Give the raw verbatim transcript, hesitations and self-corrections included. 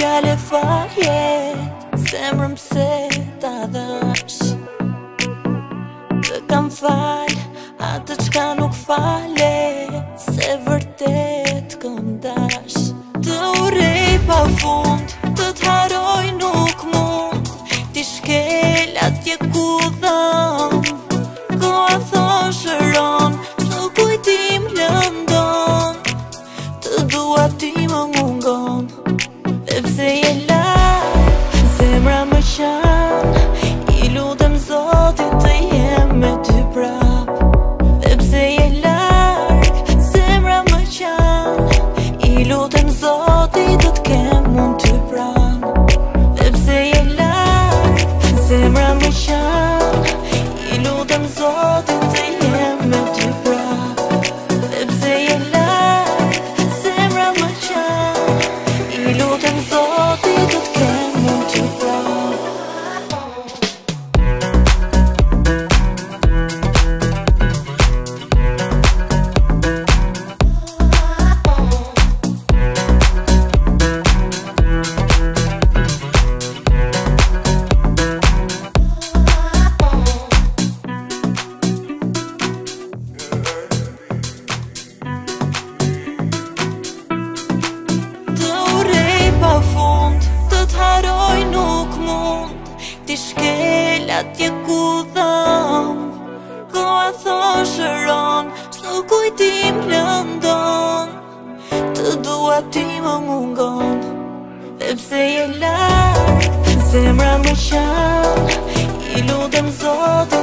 fjale falje, zemrëm pse ta dhash. Të kam fal, atë qka nuk falet, se vërtet këm dash. Të urej pa fund, të t'haroj nuk mund, t'i shkel atje ku dham. Koha thonë shëron, s'nu kujtim lëndon, të dua ti më mungon. Dhe pse je larg, zemra më qan, i lutem Zotit të jem me ty prap. Dhe pse je larg, zemra më qan, i lutem Zotit të t'kem unë ty pran. Dhe pse je larg, zemra më qan, i lutem Zotit të jem me ty prap. Dhe pse je larg, zemra më qan, i lutem Zotit të t'kem unë ty pran. Të t'haroj nuk mund, t'i shkel atje ku dham. Koha thonë shëron, s'nu kujtim lëndon, të dua ti më mungon. Dhe pse je larg, zemra më qan, i lutem Zotit